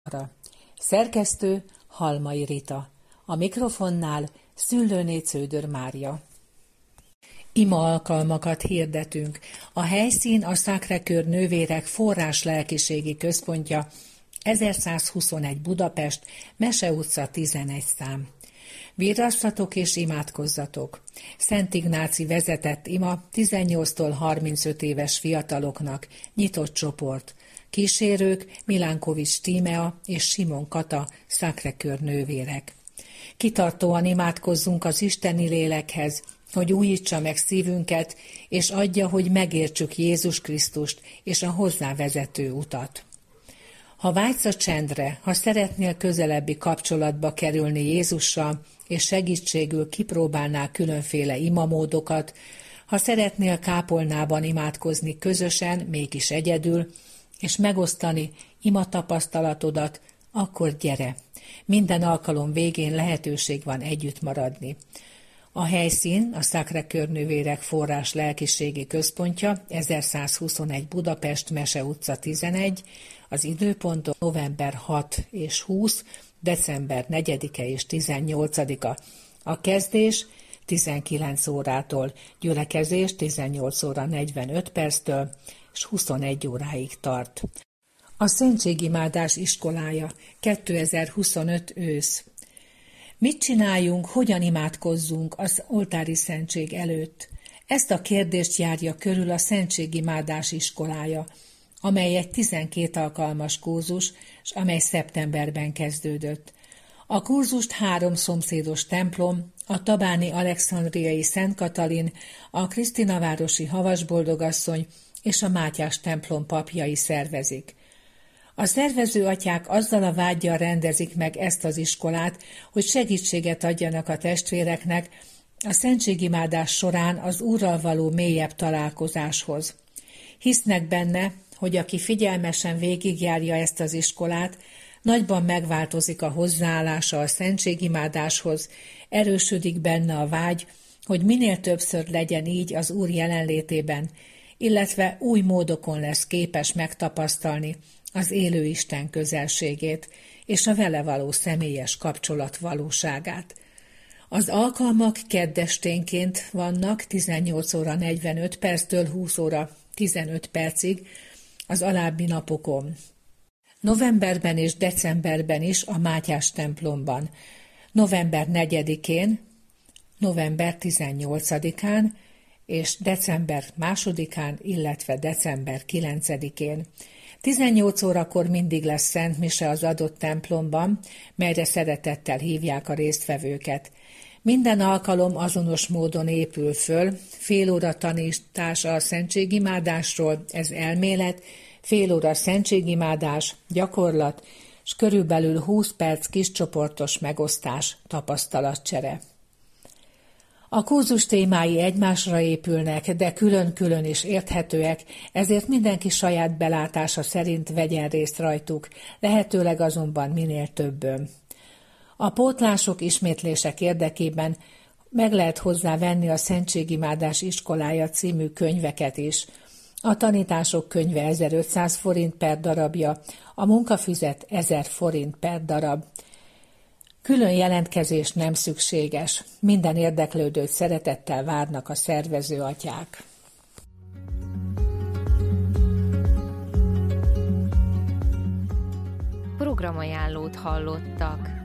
Szerkesztő Halmai Rita. A mikrofonnál Szüllőné Cződör Mária. Ima alkalmakat hirdetünk. A helyszín a Sacré-Cœur nővérek forrás lelkiségi központja, 1121 Budapest, Mese utca 11 szám. Virassatok és imádkozzatok! Szent Ignáci vezetett ima 18-tól 35 éves fiataloknak, nyitott csoport. Kísérők Milánkovics Tímea és Simon Kata, Sacré-Cœur nővérek. Kitartóan imádkozzunk az isteni lélekhez, hogy újítsa meg szívünket, és adja, hogy megértsük Jézus Krisztust és a hozzá vezető utat. Ha vágysz a csendre, ha szeretnél közelebbi kapcsolatba kerülni Jézussal, és segítségül kipróbálnál különféle imamódokat, ha szeretnél kápolnában imádkozni közösen, mégis egyedül, és megosztani imatapasztalatodat, akkor gyere! Minden alkalom végén lehetőség van együtt maradni. A helyszín a Sacré-Cœur nővérek forrás lelkiségi központja, 1121 Budapest, Mese utca 11, az időpontok november 6 és 20, december 4-e és 18-a. A kezdés 19 órától, gyülekezés 18 óra 45 perctől és 21 óráig tart. A Szentségimádás iskolája, 2025 ősz. Mit csináljunk, hogyan imádkozzunk az oltári szentség előtt? Ezt a kérdést járja körül a Szentségimádás iskolája, amely egy 12 alkalmas kurzus, és amely szeptemberben kezdődött. A kurzust 3 szomszédos templom, a tabáni alexandriai Szent Katalin, a Krisztinavárosi Havasboldogasszony és a Mátyás templom papjai szervezik. A szervező atyák azzal a vággyal rendezik meg ezt az iskolát, hogy segítséget adjanak a testvéreknek a szentségimádás során az Úrral való mélyebb találkozáshoz. Hisznek benne, hogy aki figyelmesen végigjárja ezt az iskolát, nagyban megváltozik a hozzáállása a szentségimádáshoz, erősödik benne a vágy, hogy minél többször legyen így az Úr jelenlétében, illetve új módokon lesz képes megtapasztalni az élő Isten közelségét és a vele való személyes kapcsolat valóságát. Az alkalmak keddesténként vannak 18 óra 45 perctől 20 óra 15 percig az alábbi napokon. Novemberben és decemberben is a Mátyás templomban, november 4-én, november 18-án és december 2-án, illetve december 9-én. 18 órakor mindig lesz szent mise az adott templomban, melyre szeretettel hívják a résztvevőket. Minden alkalom azonos módon épül föl, fél óra tanítása a szentségimádásról, ez elmélet, fél óra szentségimádás, gyakorlat, és körülbelül 20 perc kiscsoportos megosztás, tapasztalatcsere. A kurzus témái egymásra épülnek, de külön-külön is érthetőek, ezért mindenki saját belátása szerint vegyen részt rajtuk, lehetőleg azonban minél többön. A pótlások, ismétlések érdekében meg lehet hozzá venni a Szentségimádás iskolája című könyveket is. A tanítások könyve 1500 forint per darabja, a munkafüzet 1000 forint per darab. Külön jelentkezés nem szükséges, minden érdeklődőt szeretettel várnak a szervező atyák. Programajánlót hallottak.